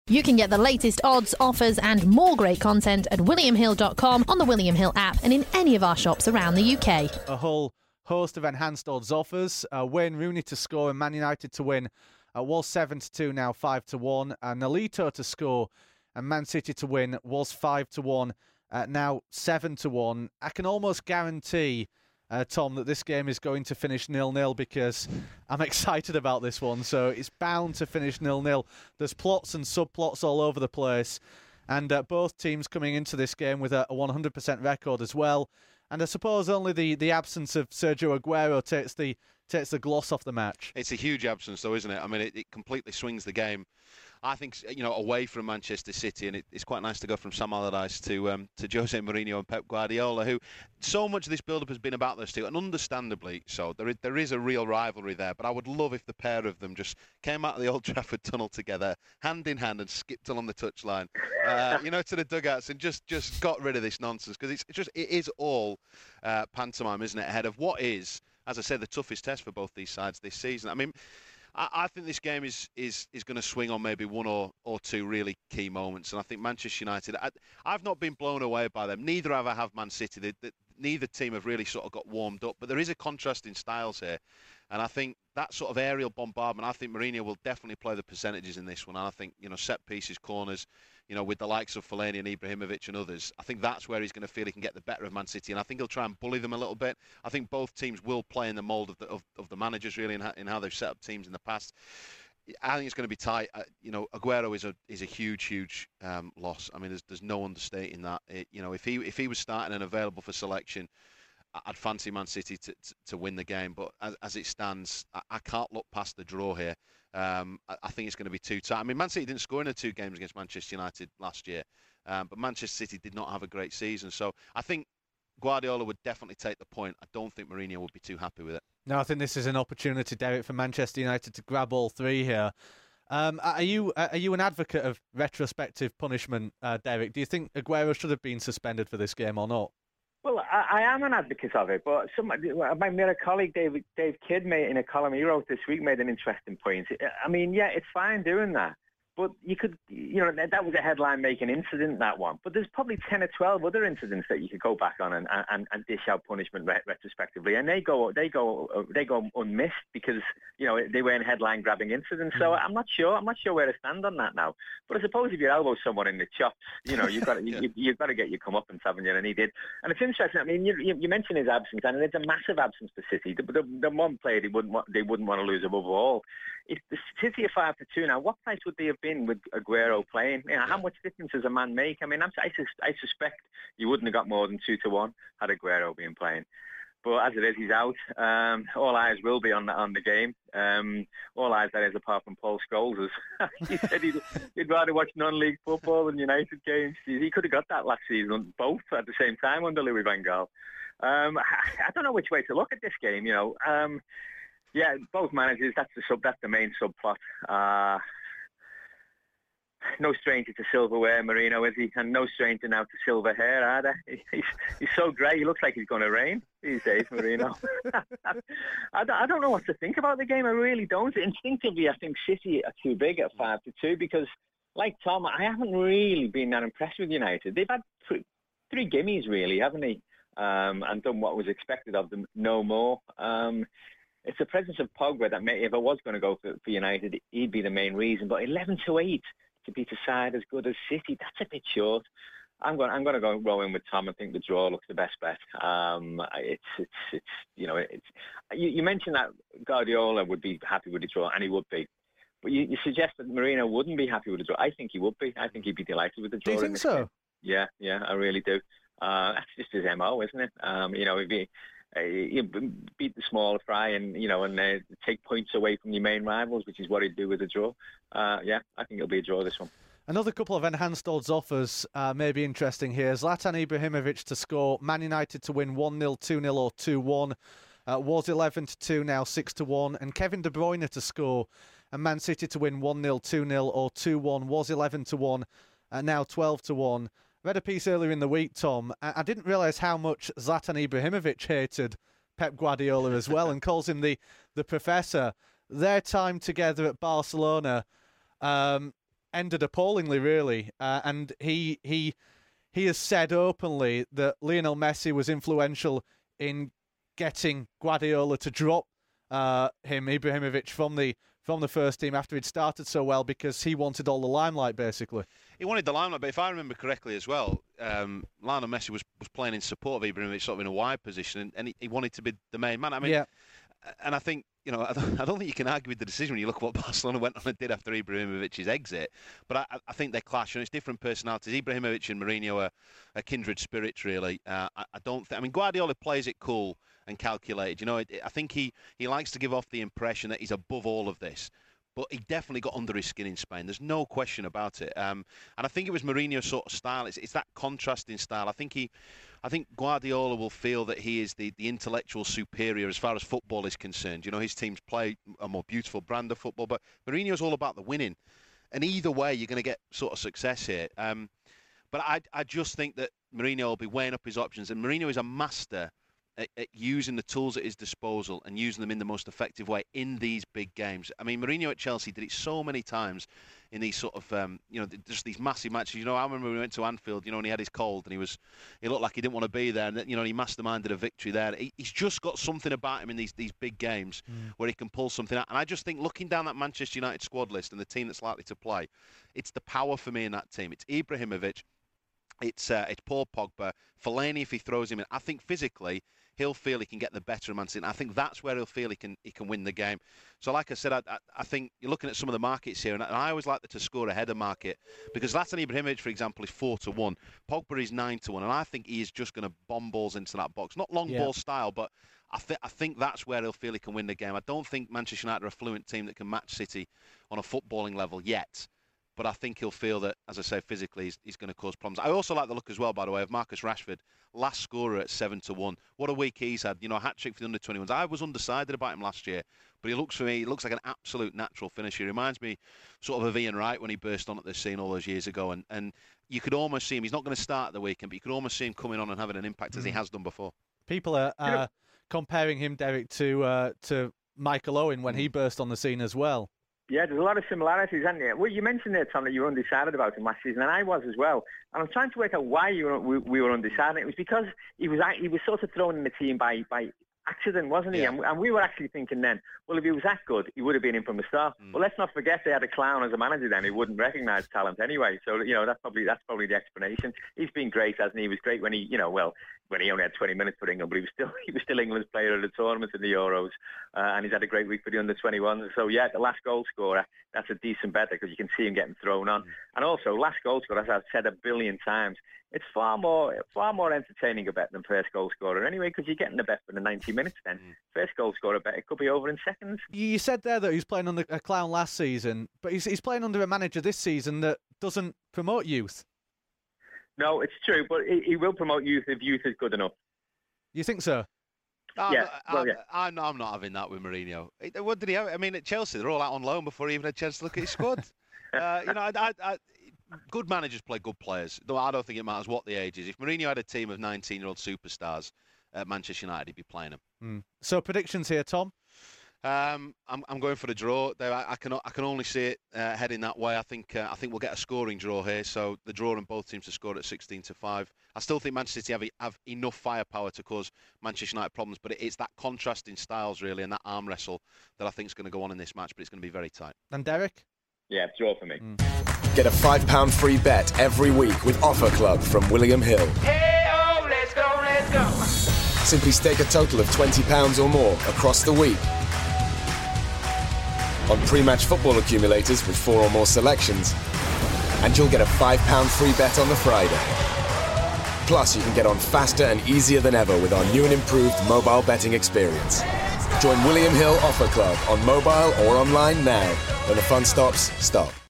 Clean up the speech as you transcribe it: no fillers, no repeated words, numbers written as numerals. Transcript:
You can get the latest odds, offers and more great content at williamhill.com, on the William Hill app and in any of our shops around the UK. A whole host of enhanced odds offers. Wayne Rooney to score and Man United to win was 7-2, now 5-1. Nolito to score and Man City to win was 5-1, now 7-1. I can almost guarantee, Tom, that this game is going to finish 0-0 because I'm excited about this one. So it's bound to finish 0-0. There's plots and subplots all over the place. And both teams coming into this game with a 100% record as well. And I suppose only the absence of Sergio Aguero takes the gloss off the match. It's a huge absence, though, isn't it? I mean, it completely swings the game. I think, away from Manchester City, and it's quite nice to go from Sam Allardyce to Jose Mourinho and Pep Guardiola, who so much of this build-up has been about those two, and understandably so. There is a real rivalry there, but I would love if the pair of them just came out of the Old Trafford tunnel together, hand in hand, and skipped along the touchline, to the dugouts, and just got rid of this nonsense, because it is all pantomime, isn't it? Ahead of what is, as I said, the toughest test for both these sides this season. I mean, I think this game is going to swing on maybe one or two really key moments. And I think Manchester United, I've not been blown away by them. Neither have Man City. Neither team have really sort of got warmed up. But there is a contrast in styles here. And I think that sort of aerial bombardment, I think Mourinho will definitely play the percentages in this one. And I think, set pieces, corners, with the likes of Fellaini and Ibrahimovic and others, I think that's where he's going to feel he can get the better of Man City. And I think he'll try and bully them a little bit. I think both teams will play in the mould of the managers, really, in how they've set up teams in the past. I think it's going to be tight. Aguero is a huge loss. I mean, there's no understating that. If he was starting and available for selection, I'd fancy Man City to win the game, but as it stands, I can't look past the draw here. I think it's going to be too tight. I mean, Man City didn't score in the two games against Manchester United last year, but Manchester City did not have a great season. So I think Guardiola would definitely take the point. I don't think Mourinho would be too happy with it. No, I think this is an opportunity, Derek, for Manchester United to grab all three here. Are you an advocate of retrospective punishment, Derek? Do you think Aguero should have been suspended for this game or not? Well, I am an advocate of it, but my Mirror colleague Dave Kidd in a column he wrote this week made an interesting point. I mean, yeah, it's fine doing that, but you could, that was a headline-making incident, that one. But there's probably 10 or 12 other incidents that you could go back on and dish out punishment retrospectively, and they go unmissed because they weren't headline-grabbing incidents. So I'm not sure where to stand on that now. But I suppose if you elbow someone in the chops, you've got to get your comeuppance, haven't you? And he did. And it's interesting. I mean, you mentioned his absence, and it's a massive absence for City. The one player they wouldn't want to lose above all. If the City are 5-2 now, what place would they have been with Aguero playing? How much difference does a man make? I mean, I suspect you wouldn't have got more than 2-1 had Aguero been playing. But as it is, he's out. All eyes will be on the game. All eyes, that is, apart from Paul Scholes. He said he'd rather watch non-league football than United games. He could have got that last season, both at the same time under Louis van Gaal. I don't know which way to look at this game. Yeah, both managers. That's the main subplot. No stranger to silverware, Mourinho, is he? And no stranger now to silver hair either. He's so grey, he looks like he's going to rain these days, Mourinho. I don't know what to think about the game. I really don't. Instinctively, I think City are too big at 5-2 because, like Tom, I haven't really been that impressed with United. They've had three gimmies, really, haven't they? And done what was expected of them, no more. It's the presence of Pogba that if I was going to go for United, he'd be the main reason. But 11-8 to beat a side as good as City, that's a bit short. I'm going to go row in with Tom and think the draw looks the best bet. You mentioned that Guardiola would be happy with the draw, and he would be. But you suggest that Mourinho wouldn't be happy with the draw. I think he would be. I think he'd be delighted with the draw. Do you think so? Yeah, I really do. That's just his MO, isn't it? You beat the smaller fry and take points away from your main rivals, which is what he'd do with a draw. I think it'll be a draw this one. Another couple of enhanced odds offers may be interesting here. Zlatan Ibrahimovic to score, Man United to win 1-0, 2-0 or 2-1. Was 11-2, now 6-1. And Kevin De Bruyne to score and Man City to win 1-0, 2-0 or 2-1. Was 11-1, now 12-1. Read a piece earlier in the week, Tom. I didn't realise how much Zlatan Ibrahimovic hated Pep Guardiola as well and calls him the professor. Their time together at Barcelona, ended appallingly, really. And he has said openly that Lionel Messi was influential in getting Guardiola to drop Ibrahimovic from the first team after he'd started so well, because he wanted all the limelight, basically. He wanted the limelight, but if I remember correctly as well, Lionel Messi was playing in support of Ibrahimovic, sort of in a wide position, and he wanted to be the main man. I mean, and I think, I don't think you can argue with the decision when you look at what Barcelona went on and did after Ibrahimovic's exit. But I think they clash, and it's different personalities. Ibrahimovic and Mourinho are kindred spirits, really. Guardiola plays it cool and calculated. I think he likes to give off the impression that he's above all of this. But he definitely got under his skin in Spain. There's no question about it. And I think it was Mourinho's sort of style. It's that contrasting style. I think Guardiola will feel that he is the intellectual superior as far as football is concerned. His teams play a more beautiful brand of football, but Mourinho's all about the winning. And either way, you're going to get sort of success here. But I just think that Mourinho will be weighing up his options. And Mourinho is a master at using the tools at his disposal and using them in the most effective way in these big games. I mean, Mourinho at Chelsea did it so many times in these sort of, just these massive matches. I remember when we went to Anfield, and he had his cold and he looked like he didn't want to be there, and he masterminded a victory there. He's just got something about him in these big games where he can pull something out. And I just think, looking down that Manchester United squad list and the team that's likely to play, it's the power for me in that team. It's Ibrahimovic, it's Paul Pogba, Fellaini if he throws him in. I think physically he'll feel he can get the better of Man City. I think that's where he'll feel he can win the game. So like I said, I think you're looking at some of the markets here, and I always like to score a header market, because Zlatan Ibrahimovic, for example, is 4-1. Pogba is 9-1, and I think he is just going to bomb balls into that box. Not long ball style, but I think that's where he'll feel he can win the game. I don't think Manchester United are a fluent team that can match City on a footballing level yet. But I think he'll feel that, as I say, physically he's going to cause problems. I also like the look as well, by the way, of Marcus Rashford, last scorer at 7-1. What a week he's had. A hat-trick for the under-21s. I was undecided about him last year, but he looks like an absolute natural finisher. He reminds me sort of Ian Wright when he burst onto the scene all those years ago. And you could almost see him. He's not going to start the weekend, but you could almost see him coming on and having an impact as he has done before. People are comparing him, Derek, to Michael Owen when he burst on the scene as well. Yeah, there's a lot of similarities, isn't there? Well, you mentioned there, Tom, that you were undecided about him last season, and I was as well. And I'm trying to work out why we were undecided. It was because he was sort of thrown in the team by accident, wasn't he? Yeah. And we were actually thinking then, well, if he was that good, he would have been in from the start. Well, let's not forget they had a clown as a manager then who wouldn't recognise talent anyway. So, that's probably the explanation. He's been great, hasn't he? He was great when he only had 20 minutes for England, but he was still England's player at the tournament in the Euros, and he's had a great week for the under-21s. So, yeah, the last goal scorer, that's a decent bet because you can see him getting thrown on. And also, last goal scorer, as I've said a billion times, it's far more entertaining a bet than first goal scorer anyway, because you're getting the bet for the 90 minutes then. First goal scorer bet, it could be over in seconds. You said there that he was playing under a clown last season, but he's playing under a manager this season that doesn't promote youth. No, it's true, but he will promote youth if youth is good enough. You think so? I'm not having that with Mourinho. What did he have? I mean, at Chelsea, they're all out on loan before he even had a chance to look at his squad. Good managers play good players. Though I don't think it matters what the age is. If Mourinho had a team of 19-year-old superstars at Manchester United, he'd be playing them. So predictions here, Tom? I'm going for the draw. I can only see it heading that way. I think we'll get a scoring draw here. So the draw and both teams to score at 16-5. I still think Manchester City have enough firepower to cause Manchester United problems, but it's that contrasting styles really and that arm wrestle that I think is going to go on in this match. But it's going to be very tight. And Derek? Yeah, draw for me. Get a £5 free bet every week with Offer Club from William Hill. Hey-oh, let's go. Simply stake a total of £20 or more across the week on pre-match football accumulators with 4 or more selections, and you'll get a £5 free bet on the Friday. Plus, you can get on faster and easier than ever with our new and improved mobile betting experience. Join William Hill Offer Club on mobile or online now. When the fun stops, stop.